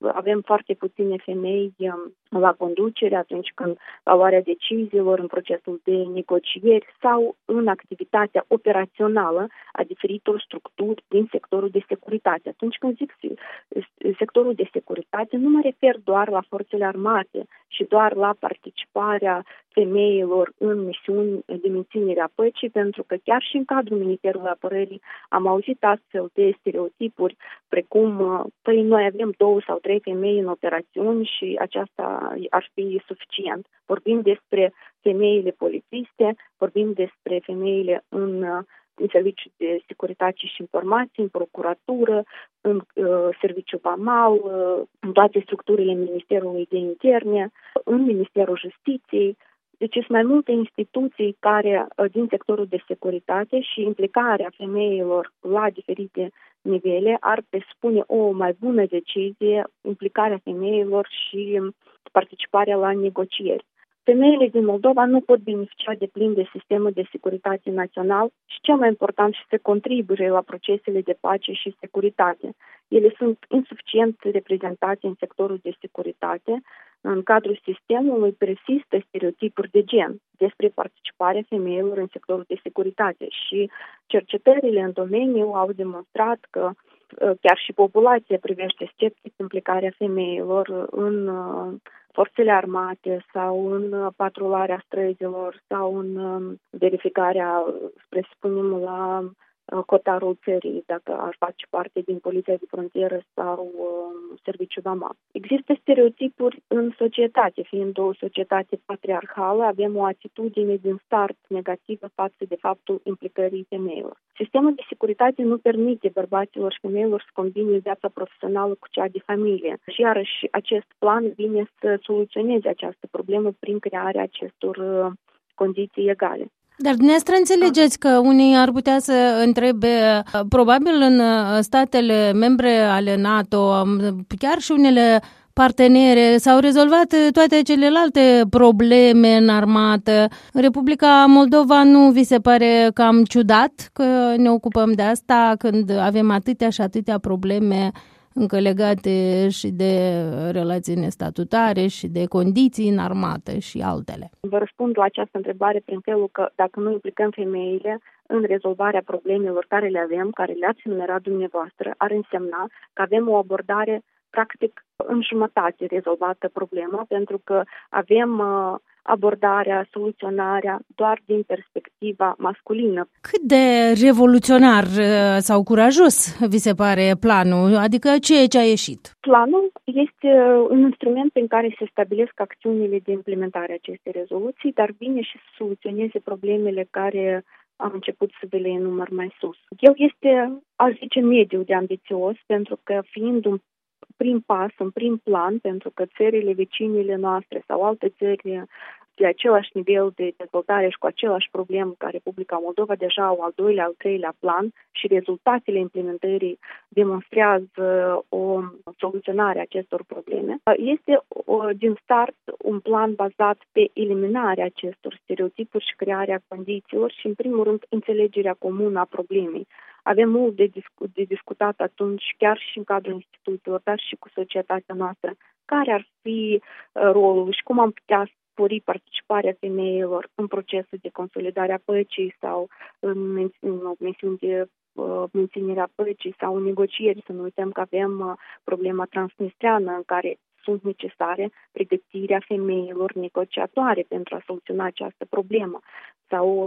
avem foarte puține femei la conducere atunci când la luarea deciziilor, în procesul de negocieri sau în activitatea operațională a diferitor structuri din sectorul de securitate. Atunci când zic sectorul de securitate, nu mă refer doar la forțele armate și doar la participarea femeilor în misiuni de menținere a păcii, pentru că chiar și în cadrul Ministerului Apărării am auzit astfel de stereotipuri, precum, păi noi avem 2 sau 3 femei în operațiuni și aceasta ar fi suficient. Vorbim despre femeile polițiste, vorbim despre femeile în serviciul de securitate și informații, în procuratură, în serviciul vamal, în toate structurile Ministerului de Interne, în Ministerul Justiției. Deci sunt mai multe instituții care din sectorul de securitate și implicarea femeilor la diferite nivele ar presupune o mai bună decizie, implicarea femeilor și participarea la negocieri. Femeile din Moldova nu pot beneficia de plin de sistemul de securitate național și cel mai important și să contribuie la procesele de pace și securitate. Ele sunt insuficient reprezentate în sectorul de securitate. În cadrul sistemului persistă stereotipuri de gen despre participarea femeilor în sectorul de securitate și cercetările în domeniu au demonstrat că chiar și populația privește sceptic implicarea femeilor în forțele armate sau în patrularea străzilor sau în verificarea, presupunem, la hotarul țării, dacă ar face parte din Poliția de Frontieră sau Serviciul vamal. Există stereotipuri în societate, fiind o societate patriarhală, avem o atitudine din start negativă față de faptul implicării femeilor. Sistemul de securitate nu permite bărbaților și femeilor să combine viața profesională cu cea de familie. Și iarăși acest plan vine să soluționeze această problemă prin crearea acestor condiții egale. Dar dumneavoastră înțelegeți că unii ar putea să întrebe, probabil în statele membre ale NATO, chiar și unele partenere, s-au rezolvat toate celelalte probleme în armată. În Republica Moldova nu vi se pare cam ciudat că ne ocupăm de asta când avem atâtea și atâtea probleme încă legate și de relații nestatutare și de condiții în armată și altele? Vă răspund la această întrebare prin felul că dacă nu implicăm femeile în rezolvarea problemelor care le avem, care le-ați enumerat dumneavoastră, ar însemna că avem o abordare practic în jumătate rezolvată problema, pentru că avem abordarea, soluționarea doar din perspectiva masculină. Cât de revoluționar sau curajos vi se pare planul? Adică ce a ieșit? Planul este un instrument prin care se stabilesc acțiunile de implementare a acestei rezoluții, dar vine și să soluționeze problemele care am început să vi le enumăr mai sus. El este, aș zice, mediu de ambițios, pentru că fiind un prim pas, un prim plan, pentru că țările vecinile noastre sau alte țări de același nivel de dezvoltare și cu același problem ca Republica Moldova deja au al doilea, al treilea plan și rezultatele implementării demonstrează o soluționare a acestor probleme. Este din start un plan bazat pe eliminarea acestor stereotipuri și crearea condițiilor și, în primul rând, înțelegerea comună a problemei. Avem mult de discutat atunci, chiar și în cadrul instituțiilor, dar și cu societatea noastră, care ar fi rolul și cum am putea spori participarea femeilor în procesul de consolidare a păcii sau în misiuni de menținerea păcii sau în negocieri. Să nu uităm că avem problema transnistreană în care sunt necesare pregătirea femeilor negociatoare pentru a soluționa această problemă. Sau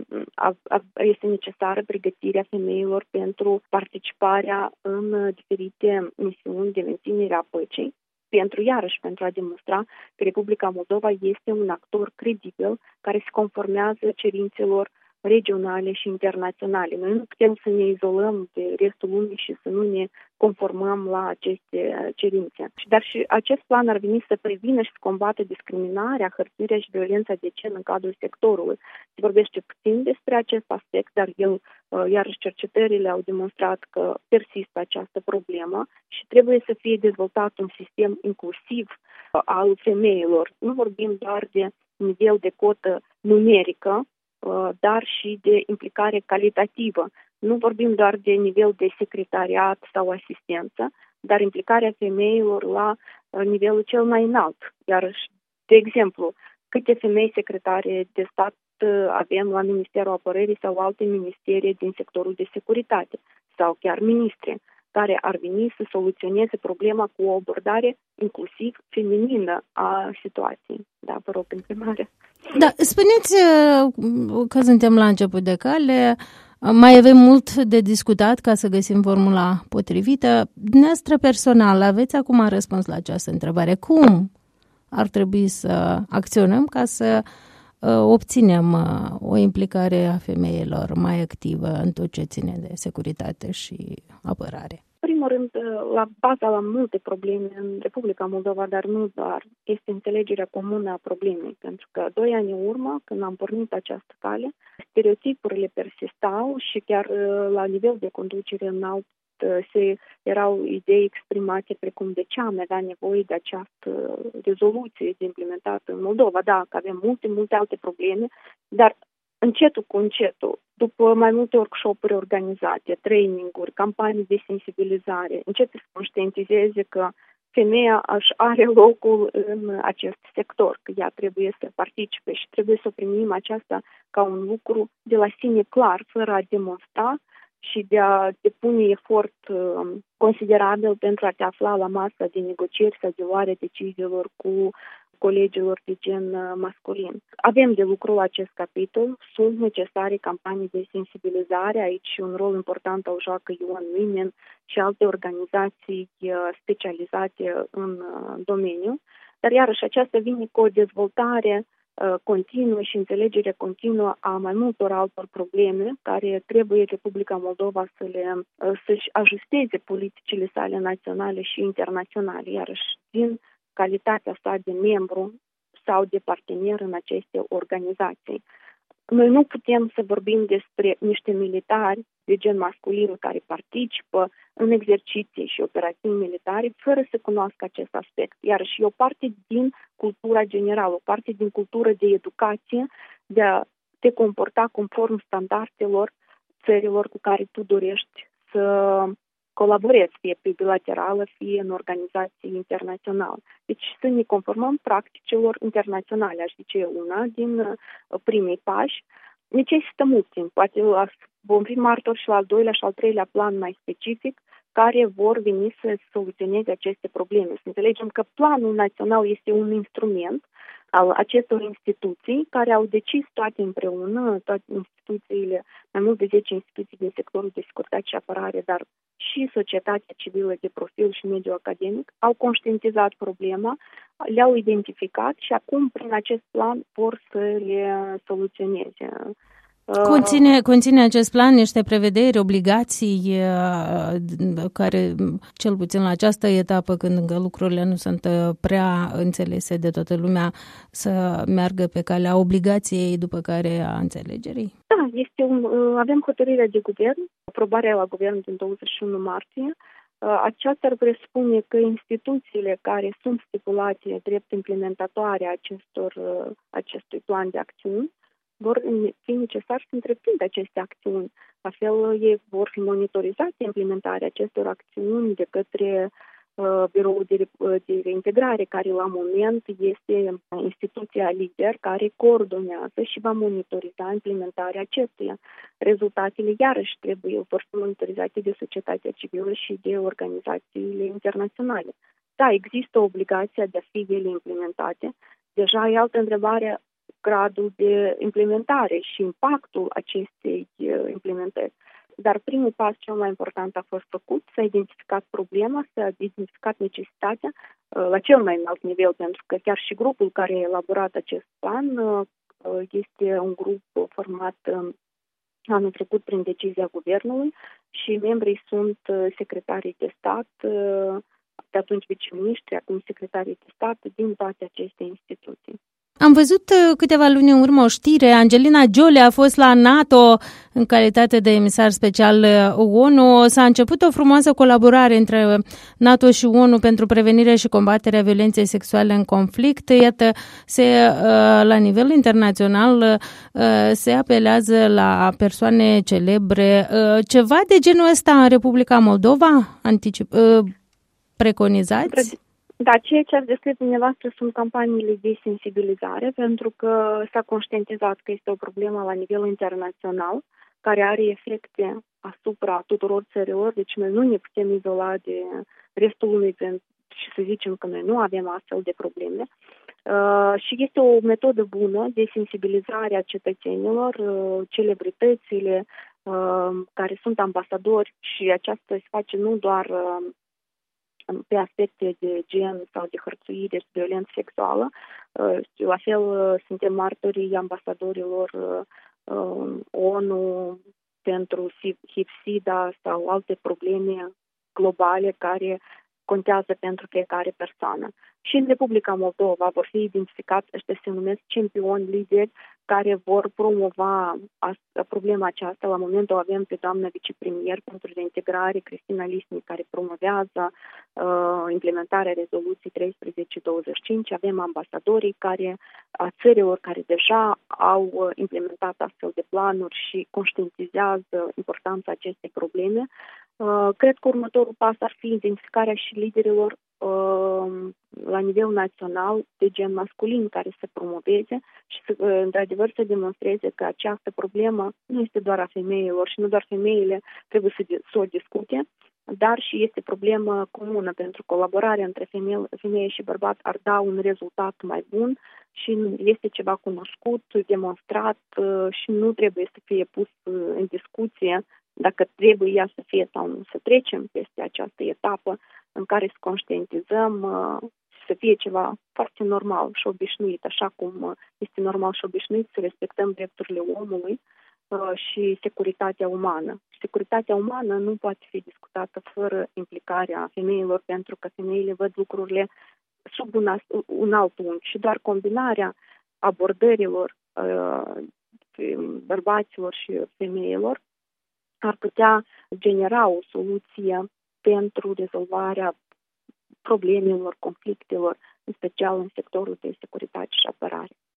este necesară pregătirea femeilor pentru participarea în diferite misiuni de menținere a păcii, pentru a demonstra că Republica Moldova este un actor credibil care se conformează cerințelor regionale și internaționale. Noi nu putem să ne izolăm de restul lumii și să nu ne conformăm la aceste cerințe. Dar și acest plan ar veni să prevină și să combată discriminarea, hărțuirea și violența de gen în cadrul sectorului. Se vorbește puțin despre acest aspect, dar iarăși cercetările au demonstrat că persistă această problemă și trebuie să fie dezvoltat un sistem inclusiv al femeilor. Nu vorbim doar de nivel de cotă numerică, dar și de implicare calitativă. Nu vorbim doar de nivel de secretariat sau asistență, dar implicarea femeilor la nivelul cel mai înalt. Iarăși, de exemplu, câte femei secretare de stat avem la Ministerul Apărării sau alte ministere din sectorul de securitate sau chiar ministre care ar veni să soluționeze problema cu o abordare inclusiv feminină a situației. Da, vă rog, întrebare. Da, spuneți că suntem la început de cale, mai avem mult de discutat ca să găsim formula potrivită. Dumneavoastră personal, aveți acum răspuns la această întrebare. Cum ar trebui să acționăm ca să obținem o implicare a femeilor mai activă în tot ce ține de securitate și apărare? În primul rând, la baza la multe probleme în Republica Moldova, dar nu doar, este înțelegerea comună a problemei. Pentru că 2 ani în urmă, când am pornit această cale, stereotipurile persistau și chiar la nivel de conducere înalt erau idei exprimate precum de ce am avea nevoie de această rezoluție de implementată în Moldova. Da, că avem multe alte probleme, dar încetul cu încetul, după mai multe workshop-uri organizate, training-uri, campanii de sensibilizare, începe să conștientizeze că femeia are locul în acest sector, că ea trebuie să participe și trebuie să primim aceasta ca un lucru de la sine clar, fără a demonstra și de a depune efort considerabil pentru a te afla la masa de negocieri sau de luare deciziilor cu colegilor de gen masculin. Avem de lucru la acest capitol, sunt necesare campanii de sensibilizare, aici un rol important o joacă UN Women și alte organizații specializate în domeniu, dar iarăși aceasta vine cu o dezvoltare continuă și înțelegere continuă a mai multor altor probleme care trebuie Republica Moldova să-și ajusteze politicile sale naționale și internaționale, iarăși din calitatea sa de membru sau de partener în aceste organizații. Noi nu putem să vorbim despre niște militari de gen masculin care participă în exerciții și operațiuni militare fără să cunoască acest aspect. Iar și o parte din cultura generală, o parte din cultură de educație de a te comporta conform standardelor țărilor cu care tu dorești să colaborezi, fie pe bilaterală, fie în organizații internaționale. Deci să ne conformăm practicilor internaționale, aș zice una din primii pași. Necesită mult timp, poate vom fi martori și la al doilea și al treilea plan mai specific, care vor veni să soluționeze aceste probleme. Să înțelegem că planul național este un instrument al acestor instituții care au decis toate împreună, toate instituțiile, mai mult de 10 instituții din sectorul de securitate și apărare, dar și societatea civilă de profil și mediul academic, au conștientizat problema, le-au identificat și acum, prin acest plan, vor să le soluționeze. Conține acest plan niște prevederi, obligații care, cel puțin la această etapă, când încă lucrurile nu sunt prea înțelese de toată lumea, să meargă pe calea obligației după care a înțelegerii? Da, avem hotărârea de guvern, aprobarea la guvern din 21 martie. Aceasta ar presupune că instituțiile care sunt stipulate drept implementatoare acestui plan de acțiuni vor fi necesar să întreprindă aceste acțiuni. La fel, vor fi monitorizate implementarea acestor acțiuni de către Biroul de Reintegrare, care la moment este instituția lider care coordonează și va monitoriza implementarea acestuia. Rezultatele, iarăși, vor fi monitorizate de societatea civilă și de organizațiile internaționale. Da, există obligația de a fi ele implementate. Deja e altă întrebare, gradul de implementare și impactul acestei implementări. Dar primul pas cel mai important a fost făcut, s-a identificat problema, s-a identificat necesitatea la cel mai înalt nivel, pentru că chiar și grupul care a elaborat acest plan este un grup format anul trecut prin decizia guvernului și membrii sunt secretarii de stat, de atunci viceministri, acum secretarii de stat din toate aceste instituții. Am văzut câteva luni în urmă o știre. Angelina Jolie a fost la NATO în calitate de emisar special ONU. S-a început o frumoasă colaborare între NATO și ONU pentru prevenirea și combaterea violenței sexuale în conflict. Iată, la nivel internațional se apelează la persoane celebre. Ceva de genul ăsta în Republica Moldova? preconizați? Da, ceea ce ați descris dumneavoastră sunt campaniile de sensibilizare, pentru că s-a conștientizat că este o problemă la nivel internațional, care are efecte asupra tuturor țărilor, deci noi nu ne putem izola de restul lumii și să zicem că noi nu avem astfel de probleme. Și este o metodă bună de sensibilizare a cetățenilor, celebritățile care sunt ambasadori, și aceasta se face nu doar pe aspecte de gen sau de hărțuire și violență sexuală. La fel suntem martorii ambasadorilor ONU pentru HIV-SIDA sau alte probleme globale care contează pentru fiecare persoană. Și în Republica Moldova vor fi identificați, ăștia se numesc campioni, lideri, care vor promova problema aceasta. La momentul avem pe doamna vicepremier pentru reintegrare, Cristina Lisnic, care promovează implementarea rezoluției 1325. Avem ambasadorii a țărilor care deja au implementat astfel de planuri și conștientizează importanța acestei probleme. Cred că următorul pas ar fi identificarea și liderilor la nivel național de gen masculin care să promoveze și într-adevăr să demonstreze că această problemă nu este doar a femeilor și nu doar femeile trebuie să o discute, dar și este problemă comună, pentru colaborarea între femeie și bărbat ar da un rezultat mai bun și este ceva cunoscut, demonstrat și nu trebuie să fie pus în discuție dacă trebuie ea să fie sau nu, să trecem peste această etapă în care să conștientizăm, să fie ceva foarte normal și obișnuit, așa cum este normal și obișnuit să respectăm drepturile omului și securitatea umană. Securitatea umană nu poate fi discutată fără implicarea femeilor, pentru că femeile văd lucrurile sub un alt unghi și doar combinarea abordărilor bărbaților și femeilor ar putea genera o soluție pentru rezolvarea problemelor, conflictelor, în special în sectorul de securitate și apărare.